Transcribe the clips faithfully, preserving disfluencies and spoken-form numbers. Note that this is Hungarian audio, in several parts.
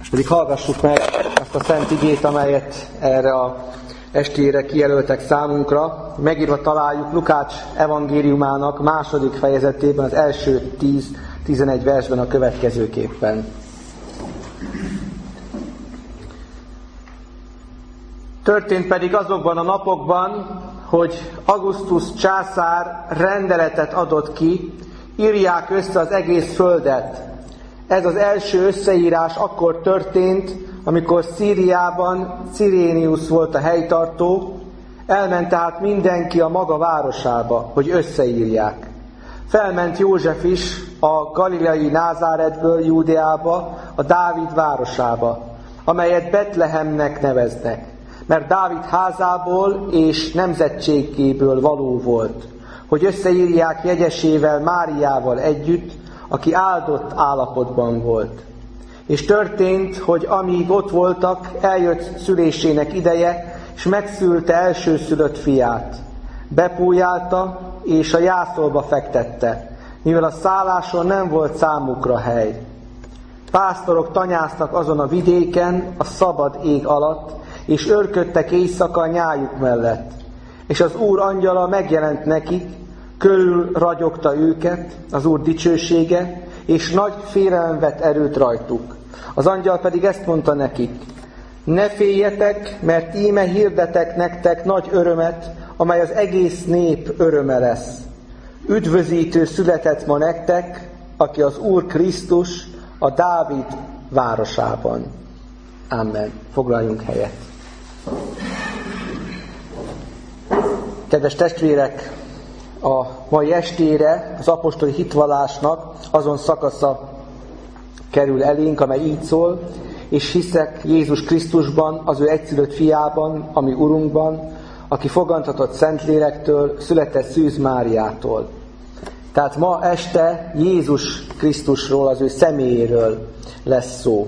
Pedig hallgassuk meg azt a szent igét, amelyet erre a estére kijelöltek számunkra. Megírva találjuk Lukács evangéliumának második fejezetében, az első tíz-tizenegy versben a következőképpen. Történt pedig azokban a napokban, hogy Augustus császár rendeletet adott ki, írják össze az egész földet. Ez az első összeírás akkor történt, amikor Szíriában Cirénius volt a helytartó, elment tehát mindenki a maga városába, hogy összeírják. Felment József is a galileai Názáretből Júdeába, a Dávid városába, amelyet Betlehemnek neveznek, mert Dávid házából és nemzetségéből való volt, hogy összeírják jegyesével Máriával együtt, aki áldott állapotban volt. És történt, hogy amíg ott voltak, eljött szülésének ideje, és megszülte elsőszülött fiát. Bepújálta, és a jászolba fektette, mivel a szálláson nem volt számukra hely. Pásztorok tanyáztak azon a vidéken, a szabad ég alatt, és őrködtek éjszaka a nyájuk mellett. És az Úr angyala megjelent nekik, körül ragyogta őket az Úr dicsősége, és nagy félelem vett erőt rajtuk. Az angyal pedig ezt mondta nekik: ne féljetek, mert íme hirdetek nektek nagy örömet, amely az egész nép öröme lesz. Üdvözítő született ma nektek, aki az Úr Krisztus a Dávid városában. Amen. Foglaljunk helyet. Kedves testvérek, a mai estére az apostoli hitvallásnak azon szakasza kerül elénk, amely így szól: és hiszek Jézus Krisztusban, az ő egyszülött fiában, ami Urunkban, aki fogantatott Szentlélektől, született Szűz Máriától. Tehát ma este Jézus Krisztusról, az ő személyéről lesz szó.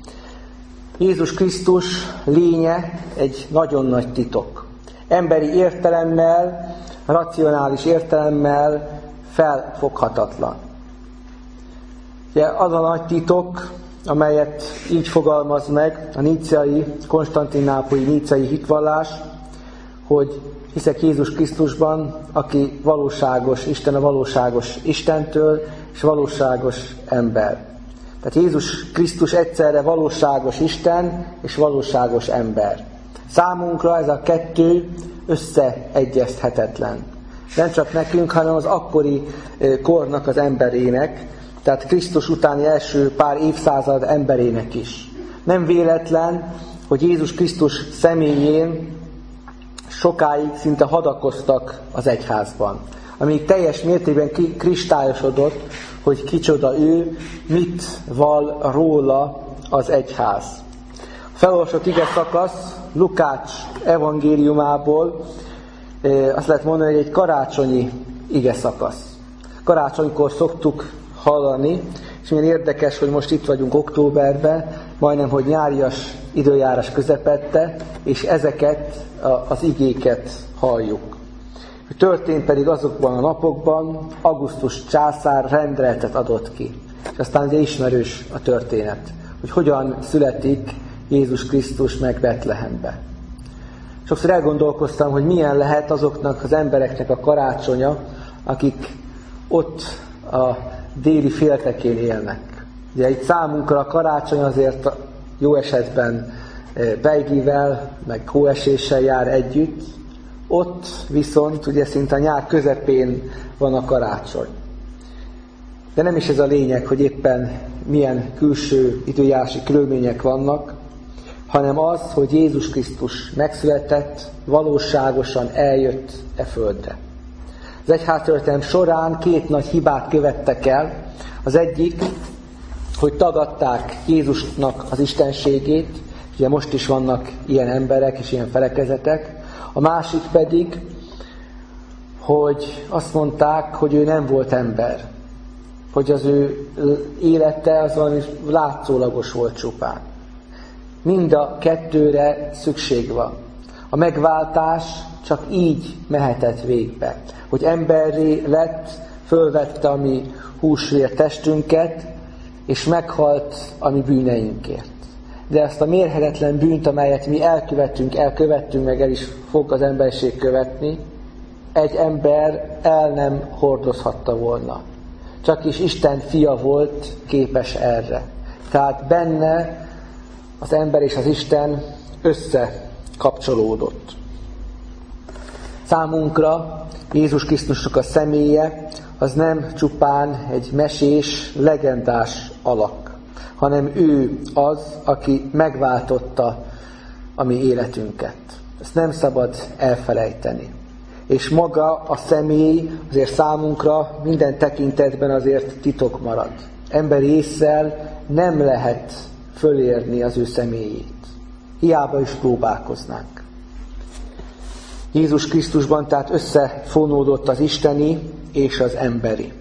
Jézus Krisztus lénye egy nagyon nagy titok. Emberi értelemmel, racionális értelemmel felfoghatatlan. Ugye az a nagy titok, amelyet így fogalmaz meg a níceai, konstantinápolyi níceai hitvallás, hogy hiszek Jézus Krisztusban, aki valóságos Isten, a valóságos Istentől, és valóságos ember. Tehát Jézus Krisztus egyszerre valóságos Isten és valóságos ember. Számunkra ez a kettő összeegyezthetetlen. Nem csak nekünk, hanem az akkori kornak az emberének, tehát Krisztus utáni első pár évszázad emberének is. Nem véletlen, hogy Jézus Krisztus személyén sokáig szinte hadakoztak az egyházban, amíg teljes mértékben kristályosodott, hogy kicsoda ő, mit val róla az egyház. A felolvasott ige szakasz Lukács evangéliumából azt lehet mondani, hogy egy karácsonyi ige szakasz. Karácsonykor szoktuk hallani, és milyen érdekes, hogy most itt vagyunk októberben, majdnem, hogy nyárias időjárás közepette, és ezeket az igéket halljuk. Történt pedig azokban a napokban, Augustus császár rendeletet adott ki. És aztán ugye ismerős a történet, hogy hogyan születik Jézus Krisztus meg Betlehembe. Sokszor elgondolkoztam, hogy milyen lehet azoknak az embereknek a karácsonya, akik ott a déli féltekén élnek. Ugye itt számunkra a karácsony azért jó esetben bejgivel, meg hóeséssel jár együtt, ott viszont ugye szinte a nyár közepén van a karácsony. De nem is ez a lényeg, hogy éppen milyen külső időjárási körülmények vannak, hanem az, hogy Jézus Krisztus megszületett, valóságosan eljött e földre. Az egyháztörténelem során két nagy hibát követtek el. Az egyik, hogy tagadták Jézusnak az istenségét, ugye most is vannak ilyen emberek és ilyen felekezetek. A másik pedig, hogy azt mondták, hogy ő nem volt ember, hogy az ő élete az valami látszólagos volt csupán. Mind a kettőre szükség van. A megváltás csak így mehetett végbe, hogy emberré lett, fölvette a mi húsvér testünket, és meghalt a mi bűneinkért. de ezt a mérhetetlen bűnt, amelyet mi elkövettünk, elkövettünk, meg el is fog az emberiség követni, egy ember el nem hordozhatta volna. Csak is Isten fia volt képes erre. Tehát benne az ember és az Isten összekapcsolódott. Számunkra Jézus Krisztusnak a személye az nem csupán egy mesés, legendás alak, hanem ő az, aki megváltotta a mi életünket. Ezt nem szabad elfelejteni. És maga a személy azért számunkra minden tekintetben azért titok marad. Emberi ésszel nem lehet fölérni az ő személyét. Hiába is próbálkoznánk. Jézus Krisztusban tehát összefonódott az isteni és az emberi.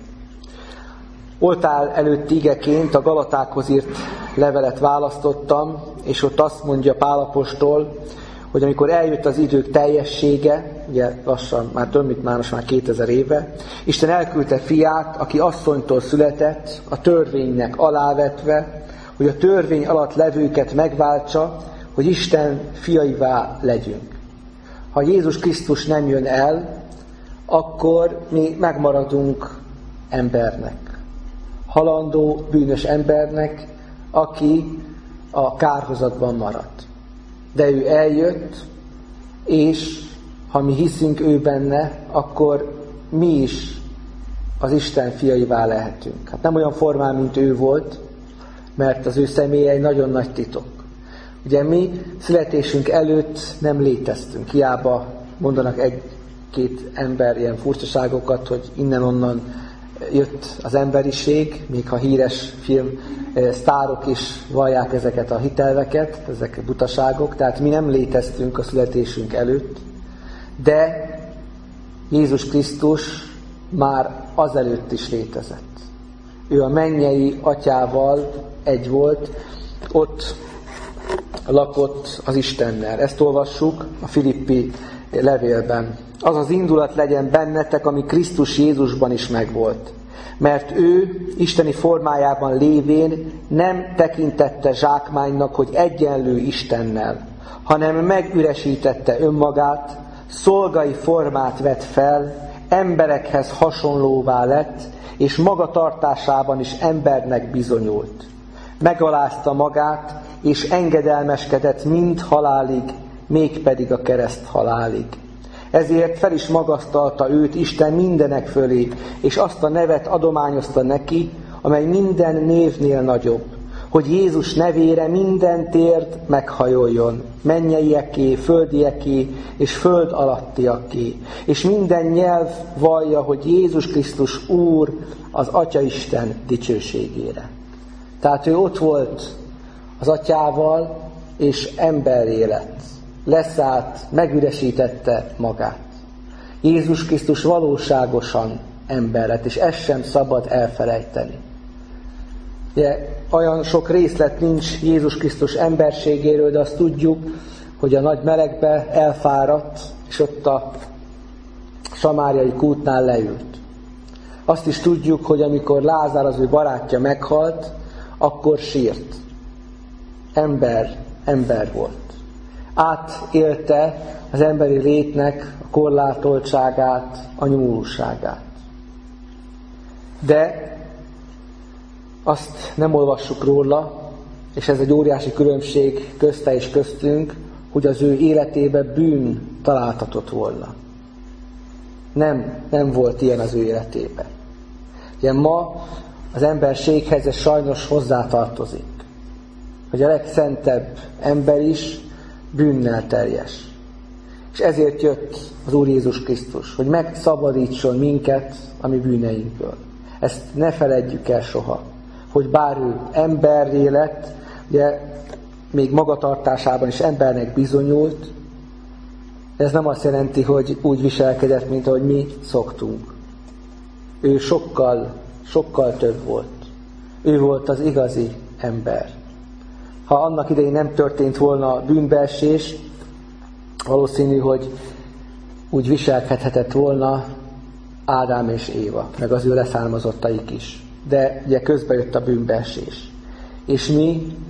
Oltár előtti igeként a Galatákhoz írt levelet választottam, és ott azt mondja Pál apostol, hogy amikor eljött az idők teljessége, ugye lassan, már több mint már, most már kétezer éve, Isten elküldte fiát, aki asszonytól született, a törvénynek alávetve, hogy a törvény alatt levőket megváltsa, hogy Isten fiaivá legyünk. Ha Jézus Krisztus nem jön el, akkor mi megmaradunk embernek. Halandó, bűnös embernek, aki a kárhozatban maradt. De ő eljött, és ha mi hiszünk ő benne, akkor mi is az Isten fiaivá lehetünk. Hát nem olyan formán, mint ő volt, mert az ő személye egy nagyon nagy titok. Ugye mi születésünk előtt nem léteztünk. Hiába mondanak egy-két ember ilyen furcsaságokat, hogy innen-onnan jött az emberiség, még ha híres film sztárok is vallják ezeket a hitelveket, ezek butaságok, tehát mi nem léteztünk a születésünk előtt, de Jézus Krisztus már azelőtt is létezett. Ő a mennyei atyával egy volt, ott lakott az Istennel. Ezt olvassuk a Filippi levélben. Az az indulat legyen bennetek, ami Krisztus Jézusban is megvolt. Mert ő isteni formájában lévén nem tekintette zsákmánynak, hogy egyenlő Istennel, hanem megüresítette önmagát, szolgai formát vett fel, emberekhez hasonlóvá lett, és magatartásában is embernek bizonyult. Megalázta magát, és engedelmeskedett mind halálig, mégpedig a kereszt halálig. Ezért fel is magasztalta őt Isten mindenek fölé, és azt a nevet adományozta neki, amely minden névnél nagyobb, hogy Jézus nevére minden térd meghajoljon, mennyieké, földieké és föld alattiaké, és minden nyelv vallja, hogy Jézus Krisztus Úr az Atyaisten dicsőségére. Tehát ő ott volt az Atyával, és emberré lett. Leszállt, megüresítette magát. Jézus Krisztus valóságosan ember lett, és ezt sem szabad elfelejteni. Ugye, olyan sok részlet nincs Jézus Krisztus emberségéről, de azt tudjuk, hogy a nagy melegbe elfáradt, és ott a samáriai kútnál leült. Azt is tudjuk, hogy amikor Lázár, az ő barátja meghalt, akkor sírt. Ember, ember volt. Átélte az emberi létnek a korlátoltságát, a nyomorúságát. De azt nem olvassuk róla, és ez egy óriási különbség közte és köztünk, hogy az ő életében bűn találtatott volna. Nem, nem volt ilyen az ő életében. Ugye ma az emberséghez ez sajnos hozzátartozik, hogy a legszentebb ember is bűnnel teljes. És ezért jött az Úr Jézus Krisztus, hogy megszabadítson minket a mi bűneinkből. Ezt ne feledjük el soha, hogy bár ő emberré lett, ugye még magatartásában is embernek bizonyult, ez nem azt jelenti, hogy úgy viselkedett, mint ahogy mi szoktunk. Ő sokkal, sokkal több volt. Ő volt az igazi ember. Ha annak idején nem történt volna bűnbeesés, valószínű, hogy úgy viselkedhetett volna Ádám és Éva, meg az ő leszármazottaik is. De ugye közben jött a bűnbeesés. És mi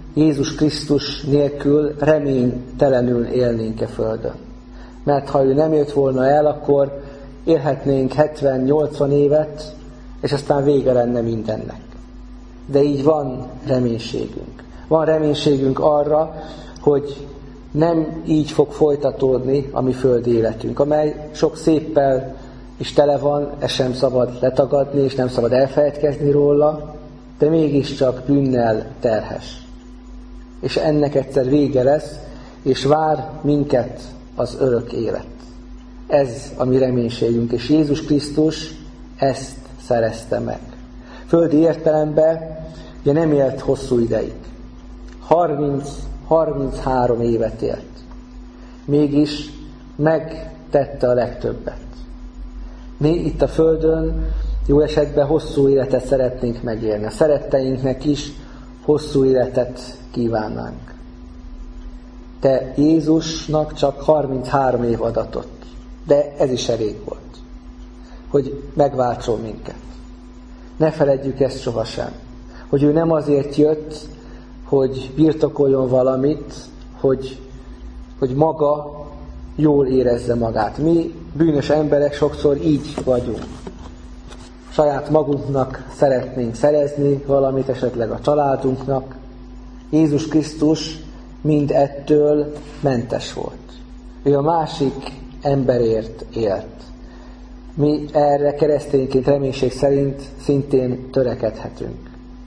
Jézus Krisztus nélkül reménytelenül élnénk a földön. Mert ha ő nem jött volna el, akkor élhetnénk hetven-nyolcvan évet, és aztán vége lenne mindennek. De így van reménységünk. Van reménységünk arra, hogy nem így fog folytatódni a mi földi életünk, amely sok széppel is tele van, ezt sem szabad letagadni, és nem szabad elfelejtkezni róla, de mégiscsak bűnnel terhes. És ennek egyszer vége lesz, és vár minket az örök élet. Ez a mi reménységünk, és Jézus Krisztus ezt szerezte meg. Földi értelemben ugye nem élt hosszú ideig. harminc-harminchárom évet élt. Mégis megtette a legtöbbet. Mi itt a Földön jó esetben hosszú életet szeretnénk megélni. A szeretteinknek is hosszú életet kívánnánk. De Jézusnak csak harminchárom év adatott. De ez is elég volt, hogy megváltson minket. Ne feledjük ezt sohasem, hogy ő nem azért jött, hogy birtokoljon valamit, hogy, hogy maga jól érezze magát. Mi bűnös emberek sokszor így vagyunk. Saját magunknak szeretnénk szerezni valamit, esetleg a családunknak. Jézus Krisztus mind ettől mentes volt. Ő a másik emberért élt. Mi erre keresztényként reménység szerint szintén törekedhetünk.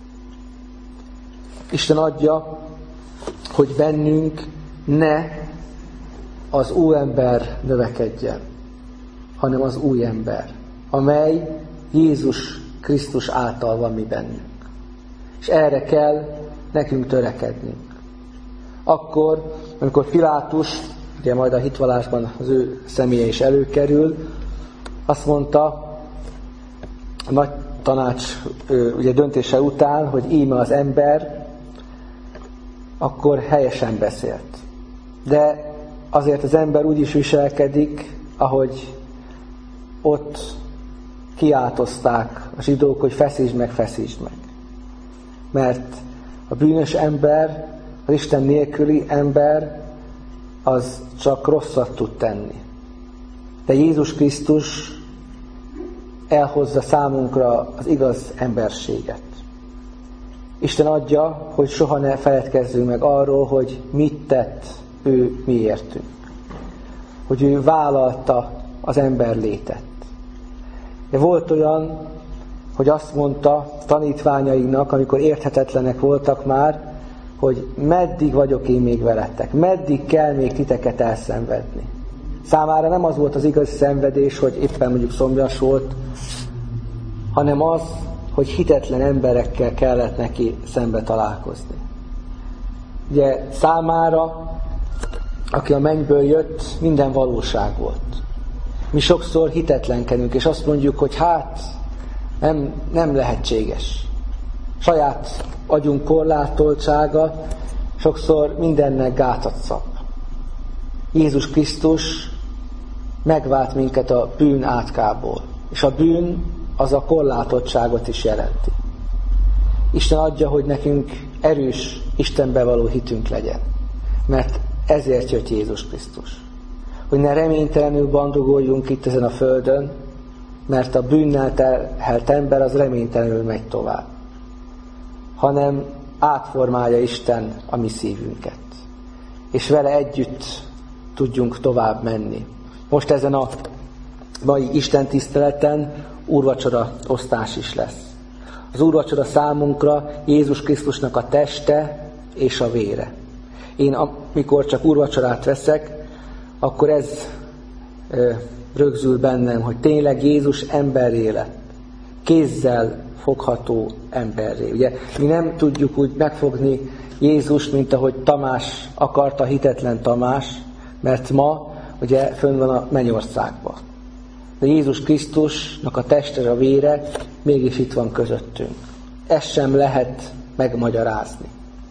Isten adja, hogy bennünk ne az óember növekedjen, hanem az új ember, amely Jézus Krisztus által van mi bennünk. És erre kell nekünk törekednünk. Akkor, amikor Pilátus, ugye majd a hitvallásban az ő személye is előkerül, azt mondta a nagy tanács ugye döntése után, hogy íme az ember, akkor helyesen beszélt. De azért az ember úgy is viselkedik, ahogy ott kiáltozták a zsidók, hogy feszítsd meg, feszítsd meg. Mert a bűnös ember, az Isten nélküli ember, az csak rosszat tud tenni. De Jézus Krisztus elhozza számunkra az igaz emberséget. Isten adja, hogy soha ne feledkezzünk meg arról, hogy mit tett ő miértünk. Hogy ő vállalta az ember létet. De volt olyan, hogy azt mondta tanítványainak, amikor érthetetlenek voltak már, hogy meddig vagyok én még veletek, meddig kell még titeket elszenvedni. Számára nem az volt az igazi szenvedés, hogy éppen mondjuk szomjas volt, hanem az, hogy hitetlen emberekkel kellett neki szembe találkozni. Ugye számára, aki a mennyből jött, minden valóság volt. Mi sokszor hitetlenkedünk, és azt mondjuk, hogy hát nem, nem lehetséges. Saját agyunk korlátoltsága sokszor mindennek gátat szab. Jézus Krisztus megvált minket a bűn átkából, és a bűn az a korlátoltságot is jelenti. Isten adja, hogy nekünk erős Istenbe való hitünk legyen, mert ezért jött Jézus Krisztus. Hogy ne reménytelenül bandogoljunk itt ezen a földön, mert a bűnnel terhelt ember az reménytelenül megy tovább, hanem átformálja Isten a mi szívünket, és vele együtt tudjunk tovább menni. Most ezen a mai Isten tiszteleten úrvacsora osztás is lesz. Az úrvacsora számunkra Jézus Krisztusnak a teste és a vére. Én amikor csak úrvacsorát veszek, akkor ez ö, rögzül bennem, hogy tényleg Jézus emberré lett. Kézzel fogható emberré. Ugye mi nem tudjuk úgy megfogni Jézust, mint ahogy Tamás akarta, hitetlen Tamás, mert ma ugye fönn van a mennyországban. De Jézus Krisztusnak a teste, a vére mégis itt van közöttünk. Ezt sem lehet megmagyarázni.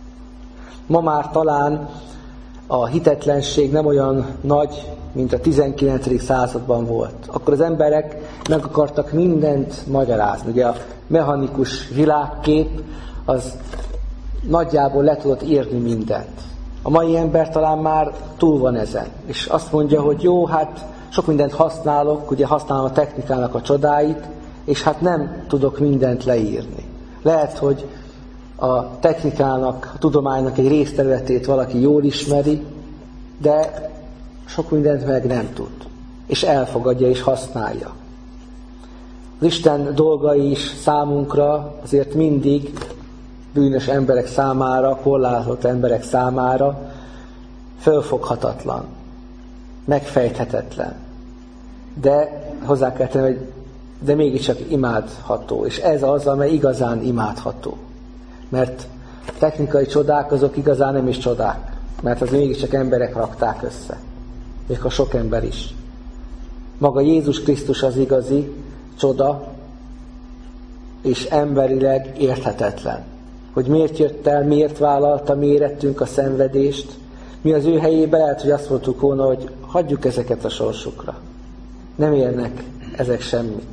Ma már talán a hitetlenség nem olyan nagy, mint a tizenkilencedik században volt. Akkor az emberek meg akartak mindent magyarázni. Ugye a mechanikus világkép az nagyjából le tudod írni mindent. A mai ember talán már túl van ezen, és azt mondja, hogy jó, hát sok mindent használok, ugye használom a technikának a csodáit, és hát nem tudok mindent leírni. Lehet, hogy a technikának, a tudománynak egy részterületét valaki jól ismeri, de sok mindent meg nem tud, és elfogadja és használja. Az Isten dolgai is számunkra azért mindig bűnös emberek számára, korlátozott emberek számára fölfoghatatlan, megfejthetetlen. De hozzá kell tenni, hogy de mégiscsak imádható, és ez az, amely igazán imádható. Mert technikai csodák azok igazán nem is csodák, mert az mégiscsak emberek rakták össze, még a sok ember is. Maga Jézus Krisztus az igazi csoda, és emberileg érthetetlen. Hogy miért jött el, miért vállalta, mi érettünk a szenvedést. Mi az ő helyében lehet, hogy azt mondtuk volna, hogy hagyjuk ezeket a sorsukra. Nem érnek ezek semmit.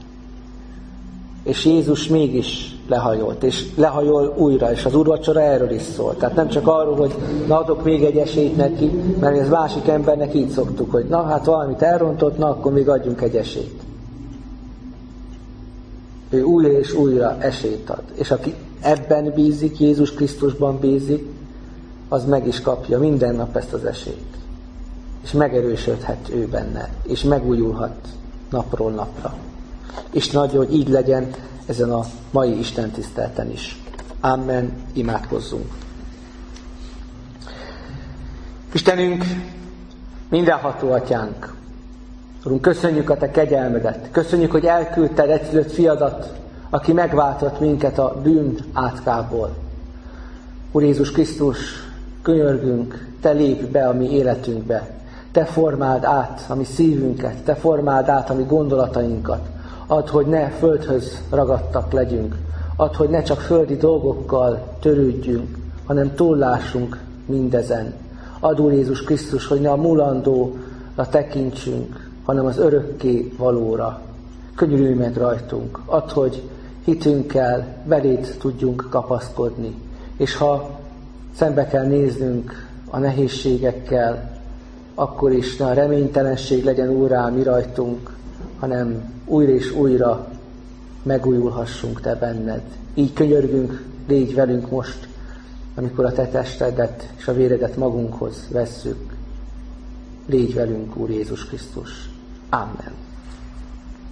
És Jézus mégis lehajolt, és lehajol újra, és az úrvacsora erről is szól. Tehát nem csak arról, hogy na adok még egy esélyt neki, mert ez másik embernek így szoktuk, hogy na hát valamit elrontott, na akkor még adjunk egy esélyt. Ő újra és újra esélyt ad. És aki ebben bízik, Jézus Krisztusban bízik, az meg is kapja minden nap ezt az esélyt. És megerősödhet ő benne, és megújulhat napról napra. Isten adja, hogy így legyen ezen a mai Isten tisztelten is. Amen, imádkozzunk. Istenünk, mindenható Atyánk, Urunk, köszönjük a Te kegyelmedet, köszönjük, hogy elküldted egyszülött fiadat, aki megváltott minket a bűn átkából. Úr Jézus Krisztus, könyörgünk, Te lépj be a mi életünkbe, Te formáld át a mi szívünket, Te formáld át a mi gondolatainkat. Add, hogy ne földhöz ragadtak legyünk, add, hogy ne csak földi dolgokkal törődjünk, hanem túllássunk mindezen. Add, Úr Jézus Krisztus, hogy ne a mulandóra tekintsünk, hanem az örökké valóra. Könyörülj meg rajtunk. Add, hogy hitünkkel beléd tudjunk kapaszkodni. És ha szembe kell néznünk a nehézségekkel, akkor is ne a reménytelenség legyen úrrá mi rajtunk, hanem újra és újra megújulhassunk Te benned. Így könyörgünk, légy velünk most, amikor a Te testedet és a véredet magunkhoz vesszük. Légy velünk, Úr Jézus Krisztus. Amen.